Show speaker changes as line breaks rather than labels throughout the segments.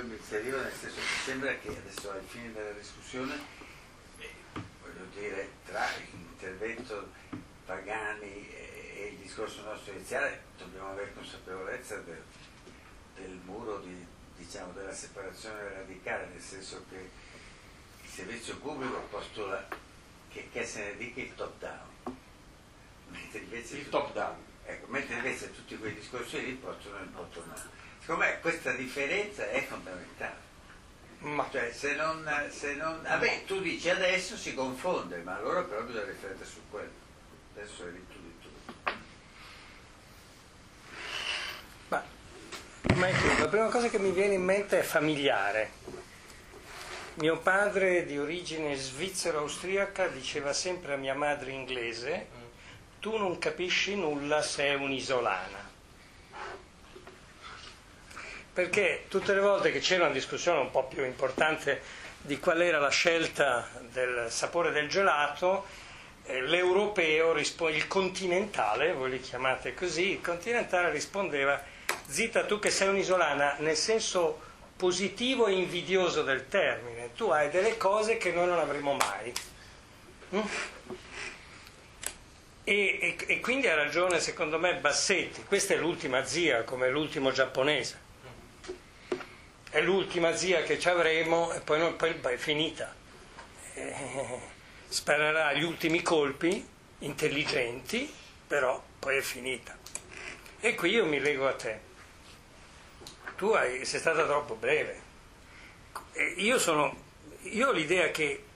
mi inserivo, nel senso che sembra che adesso alla fine della discussione, voglio dire, tra l'intervento Pagani e il discorso nostro iniziale dobbiamo avere consapevolezza del muro diciamo, della separazione radicale, nel senso che il servizio pubblico postula che se ne dica il top down, mentre invece mentre invece tutti quei discorsi lì possono il bottom up. Secondo me questa differenza è fondamentale. Ma cioè, se non vabbè, tu dici adesso si confonde, ma allora però bisogna riflettere su quello. Adesso è lì tu di tu.
Ma la prima cosa che mi viene in mente è familiare. Mio padre, di origine svizzero-austriaca, diceva sempre a mia madre inglese: tu non capisci nulla, sei un'isolana. Perché tutte le volte che c'era una discussione un po' più importante di qual era la scelta del sapore del gelato, l'europeo, il continentale, voi li chiamate così, il continentale rispondeva: zitta tu che sei un'isolana, nel senso positivo e invidioso del termine, tu hai delle cose che noi non avremo mai. E quindi ha ragione secondo me Bassetti, questa è l'ultima zia come l'ultimo giapponese, è l'ultima zia che ci avremo e poi è finita, sparerà gli ultimi colpi intelligenti, però poi è finita. E qui io mi lego a te, tu sei stata troppo breve. Io ho l'idea che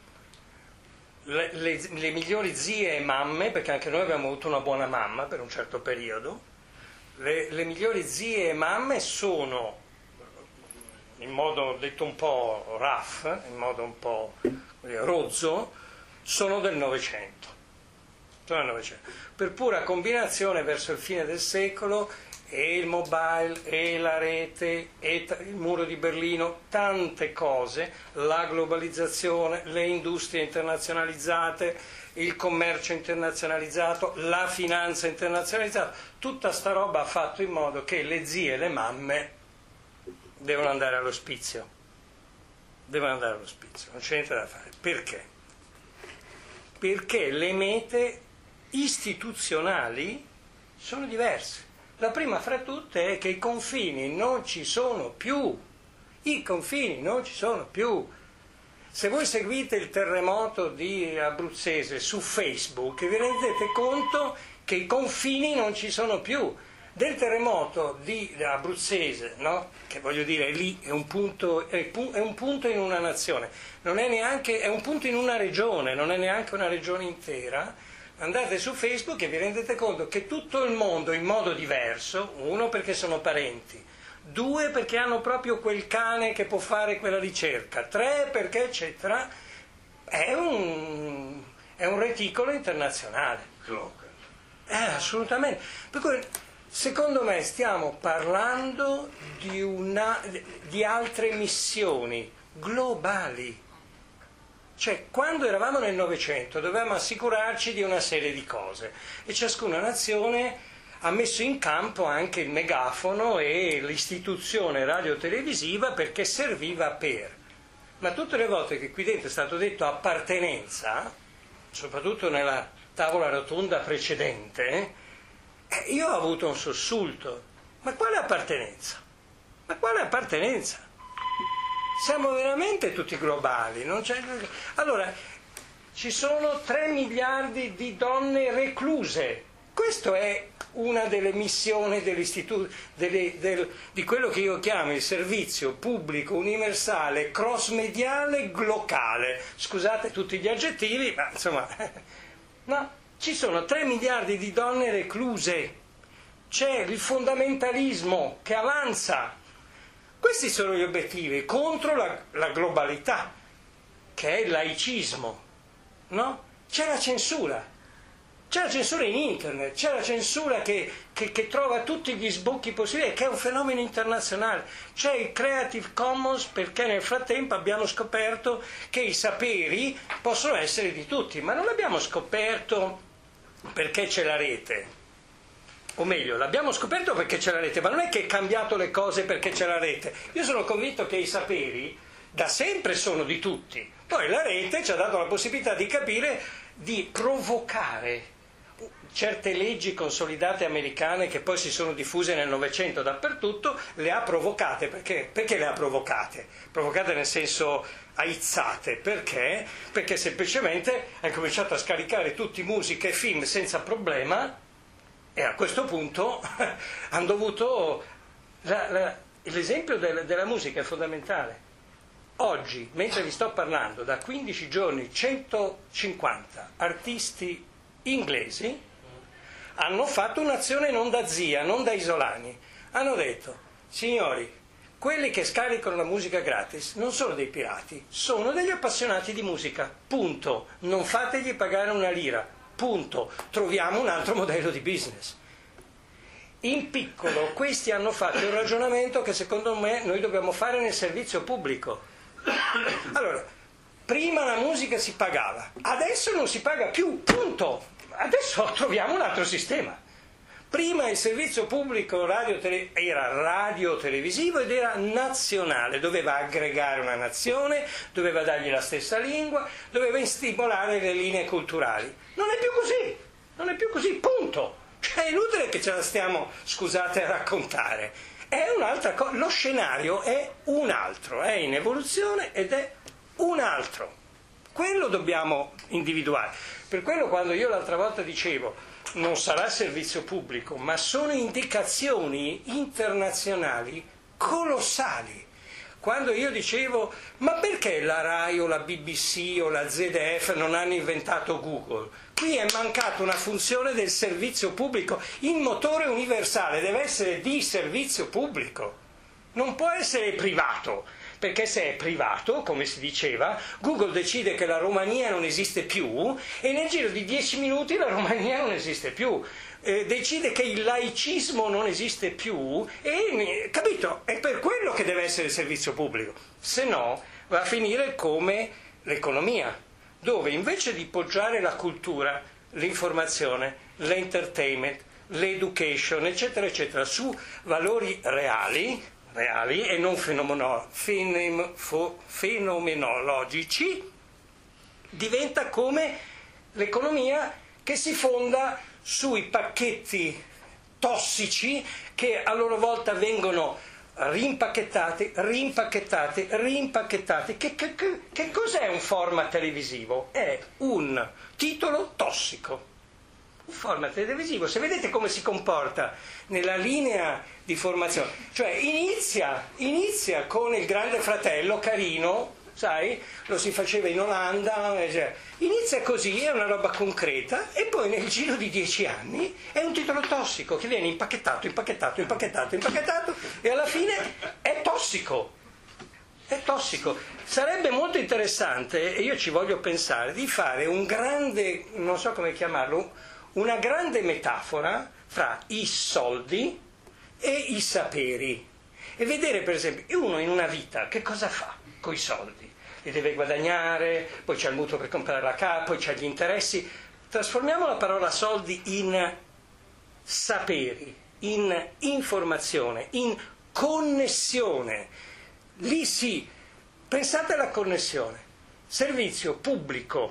le migliori zie e mamme, perché anche noi abbiamo avuto una buona mamma per un certo periodo, le migliori zie e mamme sono, in modo detto un po' rough, in modo un po' rozzo, sono del Novecento. Per pura combinazione verso il fine del secolo, e il mobile, e la rete, e il muro di Berlino, tante cose, la globalizzazione, le industrie internazionalizzate, il commercio internazionalizzato, la finanza internazionalizzata, tutta sta roba ha fatto in modo che le zie e le mamme devono andare all'ospizio, non c'è niente da fare. Perché? Perché le mete istituzionali sono diverse. La prima fra tutte è che i confini non ci sono più. Se voi seguite il terremoto di Abruzzese su Facebook vi rendete conto che i confini non ci sono più. Del terremoto di Abruzzese, no? Che voglio dire, lì è un punto in una nazione, non è neanche, è un punto in una regione, non è neanche una regione intera. Andate su Facebook e vi rendete conto che tutto il mondo in modo diverso, uno perché sono parenti, due perché hanno proprio quel cane che può fare quella ricerca, tre perché eccetera, è un reticolo internazionale. Assolutamente. Per cui, secondo me stiamo parlando di altre missioni globali. Cioè, quando eravamo nel Novecento dovevamo assicurarci di una serie di cose e ciascuna nazione ha messo in campo anche il megafono e l'istituzione radiotelevisiva perché serviva per. Ma tutte le volte che qui dentro è stato detto appartenenza, soprattutto nella tavola rotonda precedente, io ho avuto un sussulto. Ma quale appartenenza? Siamo veramente tutti globali, non c'è... Allora, ci sono 3 miliardi di donne recluse. Questo è una delle missioni dell'istituto, di quello che io chiamo il servizio pubblico universale cross-mediale glocale. Scusate tutti gli aggettivi, ma insomma... No, ci sono 3 miliardi di donne recluse. C'è il fondamentalismo che avanza. Questi sono gli obiettivi contro la globalità, che è il laicismo, no? C'è la censura in internet, c'è la censura che trova tutti gli sbocchi possibili, che è un fenomeno internazionale. C'è il Creative Commons perché nel frattempo abbiamo scoperto che i saperi possono essere di tutti, ma non l'abbiamo scoperto perché c'è la rete. o meglio, l'abbiamo scoperto perché c'è la rete, ma non è che è cambiato le cose perché c'è la rete. Io sono convinto che i saperi da sempre sono di tutti, poi la rete ci ha dato la possibilità di capire, di provocare certe leggi consolidate americane che poi si sono diffuse nel Novecento dappertutto, le ha provocate. Perché le ha provocate? Provocate nel senso aizzate. Perché? Perché semplicemente ha cominciato a scaricare tutti musica e film senza problema, e a questo punto hanno dovuto... l'esempio della musica è fondamentale. Oggi, mentre vi sto parlando, da 15 giorni 150 artisti inglesi hanno fatto un'azione non da zia, non da isolani. Hanno detto: signori, quelli che scaricano la musica gratis non sono dei pirati, sono degli appassionati di musica, punto. Non fategli pagare una lira, punto. Troviamo un altro modello di business. In piccolo questi hanno fatto un ragionamento che secondo me noi dobbiamo fare nel servizio pubblico. Allora, prima la musica si pagava, adesso non si paga più, punto. Adesso troviamo un altro sistema. Prima il servizio pubblico era radio-televisivo ed era nazionale, doveva aggregare una nazione, doveva dargli la stessa lingua, doveva stimolare le linee culturali. Non è più così, punto. Cioè è inutile che ce la stiamo, scusate, a raccontare. È un'altra cosa, lo scenario è un altro, è in evoluzione ed è un altro. Quello dobbiamo individuare. Per quello quando io l'altra volta dicevo non sarà servizio pubblico, ma sono indicazioni internazionali colossali. Quando io dicevo ma perché la RAI o la BBC o la ZDF non hanno inventato Google? Qui è mancata una funzione del servizio pubblico. Il motore universale deve essere di servizio pubblico, non può essere privato. Perché se è privato, come si diceva, Google decide che la Romania non esiste più e nel giro di 10 minuti la Romania non esiste più. Decide che il laicismo non esiste più e, capito, è per quello che deve essere servizio pubblico. Se no va a finire come l'economia, dove invece di poggiare la cultura, l'informazione, l'entertainment, l'education, eccetera, eccetera, su valori reali e non fenomenologici, diventa come l'economia che si fonda sui pacchetti tossici che a loro volta vengono rimpacchettati. Che cos'è un format televisivo? È un titolo tossico. Un format televisivo, se vedete come si comporta nella linea di formazione, cioè inizia con il Grande Fratello carino, sai, lo si faceva in Olanda, inizia così, è una roba concreta, e poi nel giro di 10 anni è un titolo tossico che viene impacchettato e alla fine è tossico. È tossico. Sarebbe molto interessante, e io ci voglio pensare, di fare un grande, non so come chiamarlo, una grande metafora fra i soldi e i saperi, e vedere per esempio uno in una vita che cosa fa con i soldi. Li deve guadagnare, poi c'è il mutuo per comprare la casa, poi c'è gli interessi. Trasformiamo la parola soldi in saperi, in informazione, in connessione. Lì sì, pensate alla connessione. Servizio pubblico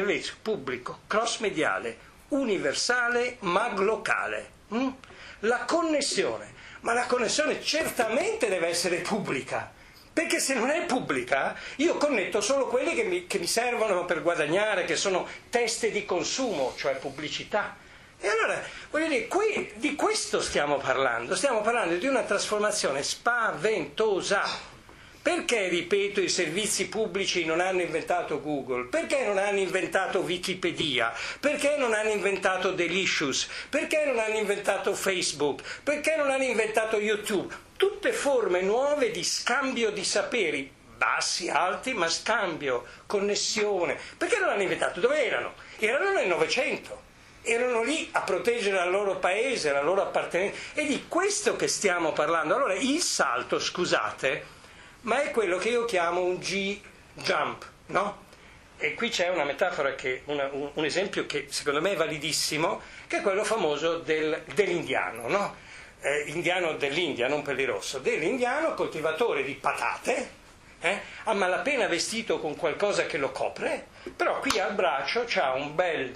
cross mediale, universale ma locale. La connessione, ma la connessione certamente deve essere pubblica, perché se non è pubblica io connetto solo quelli che mi servono per guadagnare, che sono teste di consumo, cioè pubblicità. E allora, voglio dire, qui di questo stiamo parlando di una trasformazione spaventosa. Perché, ripeto, i servizi pubblici non hanno inventato Google? Perché non hanno inventato Wikipedia? Perché non hanno inventato Delicious? Perché non hanno inventato Facebook? Perché non hanno inventato YouTube? Tutte forme nuove di scambio di saperi, bassi, alti, ma scambio, connessione. Perché non hanno inventato? Dove erano? Erano nel Novecento. Erano lì a proteggere il loro paese, la loro appartenenza. È di questo che stiamo parlando. Allora, il salto, scusate, ma è quello che io chiamo un G-jump, no? E qui c'è una metafora, un esempio che secondo me è validissimo, che è quello famoso dell'indiano, no? Indiano dell'India, non pellirosso, dell'indiano coltivatore di patate, a malapena vestito con qualcosa che lo copre, però qui al braccio c'ha un bel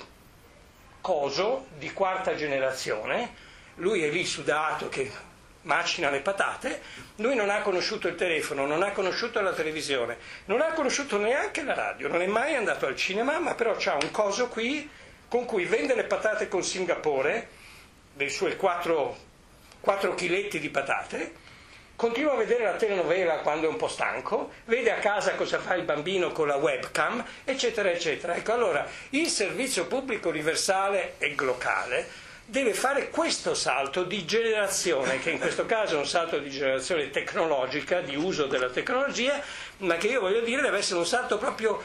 coso di quarta generazione, lui è lì sudato che macina le patate, lui non ha conosciuto il telefono, non ha conosciuto la televisione, non ha conosciuto neanche la radio, non è mai andato al cinema, ma però c'ha un coso qui con cui vende le patate con Singapore, dei suoi 4 chiletti di patate, continua a vedere la telenovela quando è un po' stanco, vede a casa cosa fa il bambino con la webcam, eccetera, eccetera. Ecco, allora, il servizio pubblico universale e locale deve fare questo salto di generazione, che in questo caso è un salto di generazione tecnologica, di uso della tecnologia, ma che io voglio dire deve essere un salto proprio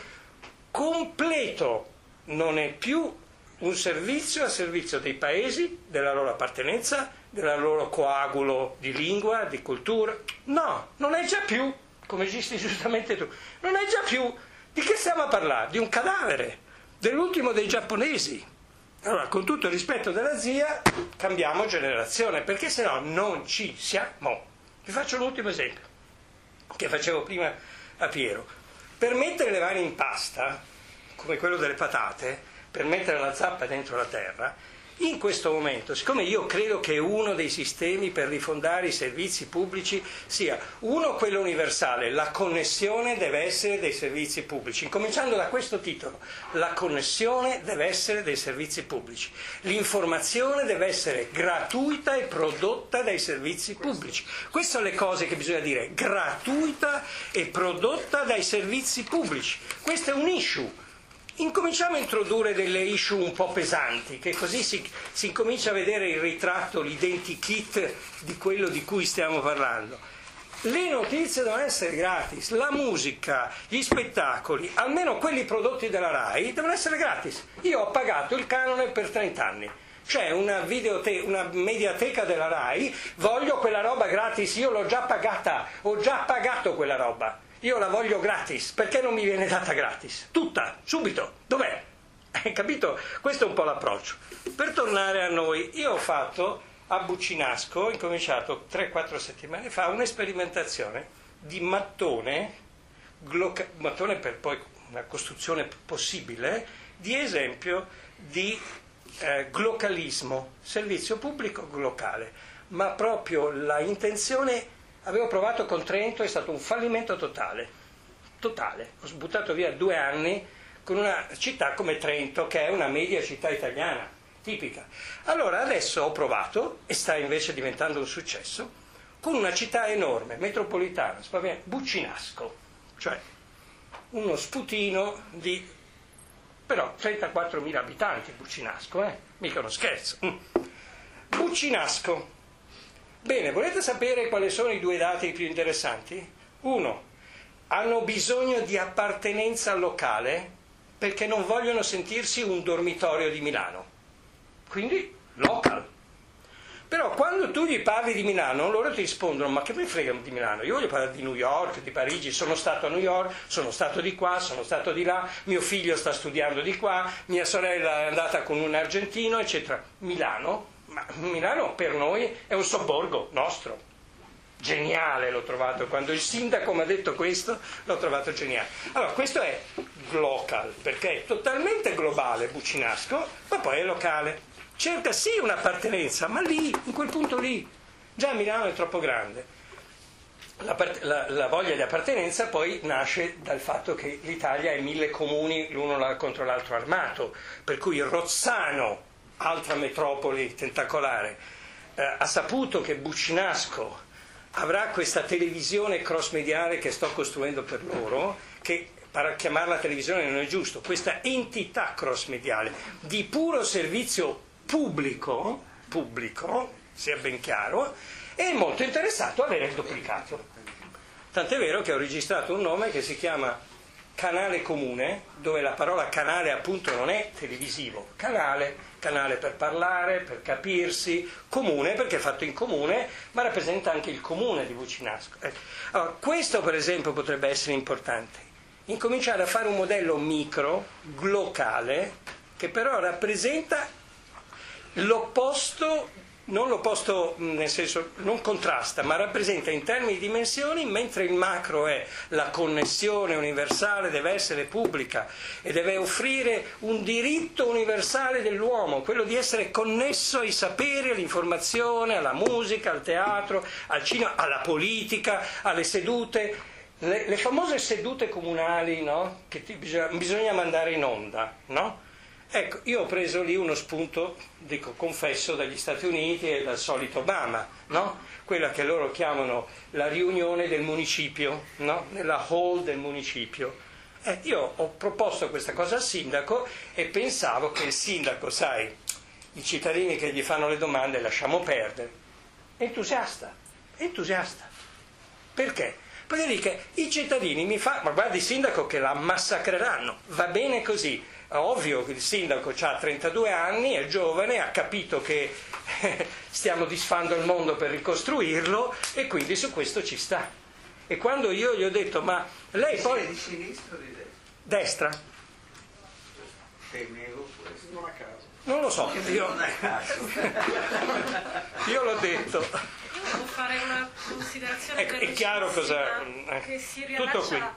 completo, non è più un servizio a servizio dei paesi, della loro appartenenza, del loro coagulo di lingua, di cultura. No, non è già più, come dici giustamente tu, non è già più. Di che stiamo a parlare? Di un cadavere, dell'ultimo dei giapponesi. Allora, con tutto il rispetto della zia, cambiamo generazione, perché se no non ci siamo. Vi faccio un ultimo esempio, che facevo prima a Piero. Per mettere le mani in pasta, come quello delle patate, per mettere la zappa dentro la terra, in questo momento, siccome io credo che uno dei sistemi per rifondare i servizi pubblici sia uno, quello universale, la connessione deve essere dei servizi pubblici, incominciando da questo titolo, la connessione deve essere dei servizi pubblici, l'informazione deve essere gratuita e prodotta dai servizi pubblici. Queste sono le cose che bisogna dire, gratuita e prodotta dai servizi pubblici. Questo è un issue. Incominciamo a introdurre delle issue un po' pesanti, che così si incomincia a vedere il ritratto, l'identikit di quello di cui stiamo parlando. Le notizie devono essere gratis, la musica, gli spettacoli, almeno quelli prodotti dalla RAI, devono essere gratis. Io ho pagato il canone per 30 anni. C'è una mediateca della RAI, voglio quella roba gratis, io l'ho già pagata, ho già pagato quella roba. Io la voglio gratis, perché non mi viene data gratis? Tutta, subito, dov'è? Hai capito? Questo è un po' l'approccio. Per tornare a noi, io ho fatto a Buccinasco, ho incominciato 3-4 settimane fa, un'esperimentazione di mattone per poi una costruzione possibile, di esempio di glocalismo, servizio pubblico locale, ma proprio la intenzione. Avevo provato con Trento, è stato un fallimento totale, ho sbuttato via 2 anni con una città come Trento, che è una media città italiana, tipica. Allora adesso ho provato, e sta invece diventando un successo, con una città enorme, metropolitana, Buccinasco, cioè uno sputino di, però 34.000 abitanti Buccinasco, mica uno scherzo. Buccinasco. Bene, volete sapere quali sono i 2 dati più interessanti? 1. Hanno bisogno di appartenenza locale perché non vogliono sentirsi un dormitorio di Milano. Quindi, local. Però quando tu gli parli di Milano, loro ti rispondono, ma che me frega di Milano? Io voglio parlare di New York, di Parigi, sono stato a New York, sono stato di qua, sono stato di là, mio figlio sta studiando di qua, mia sorella è andata con un argentino, eccetera. Milano? Ma Milano per noi è un sobborgo nostro. Geniale l'ho trovato, quando il sindaco mi ha detto questo l'ho trovato geniale. Allora questo è local, perché è totalmente globale Buccinasco, ma poi è locale. Cerca sì un'appartenenza, ma lì, in quel punto lì. Già Milano è troppo grande. La voglia di appartenenza poi nasce dal fatto che l'Italia è 1000 comuni l'uno contro l'altro armato, per cui Rozzano, altra metropoli tentacolare, ha saputo che Buccinasco avrà questa televisione cross-mediale che sto costruendo per loro, che chiamarla televisione non è giusto, questa entità cross-mediale di puro servizio pubblico, sia ben chiaro, è molto interessato a avere il duplicato. Tant'è vero che ho registrato un nome che si chiama Canale Comune, dove la parola canale appunto non è televisivo, canale per parlare, per capirsi, comune perché è fatto in comune, ma rappresenta anche il comune di Buccinasco. Allora, questo per esempio potrebbe essere importante. incominciare a fare un modello micro, locale, che però rappresenta l'opposto, non l'opposto nel senso, non contrasta, ma rappresenta in termini di dimensioni, mentre il macro è la connessione universale, deve essere pubblica e deve offrire un diritto universale dell'uomo, quello di essere connesso ai saperi, all'informazione, alla musica, al teatro, al cinema, alla politica, alle sedute, le famose sedute comunali, no? Che bisogna mandare in onda, no? Ecco, io ho preso lì uno spunto, dico, confesso, dagli Stati Uniti e dal solito Obama, no? Quella che loro chiamano la riunione del municipio, no? Nella hall del municipio. Io ho proposto questa cosa al sindaco e pensavo che il sindaco, sai, i cittadini che gli fanno le domande lasciamo perdere. Entusiasta. Perché? Perché dice, i cittadini ma guardi il sindaco che la massacreranno, va bene così. Ovvio che il sindaco ha 32 anni, è giovane, ha capito che stiamo disfando il mondo per ricostruirlo e quindi su questo ci sta. E quando io gli ho detto, ma lei poi...
È di sinistra o di
destra?
Temevo questo.
Non a caso.
Non lo so,
Non a caso.
io l'ho detto.
Io devo fare una considerazione
Ecco, è chiaro cosa...
che si
tutto qui.
riallaccia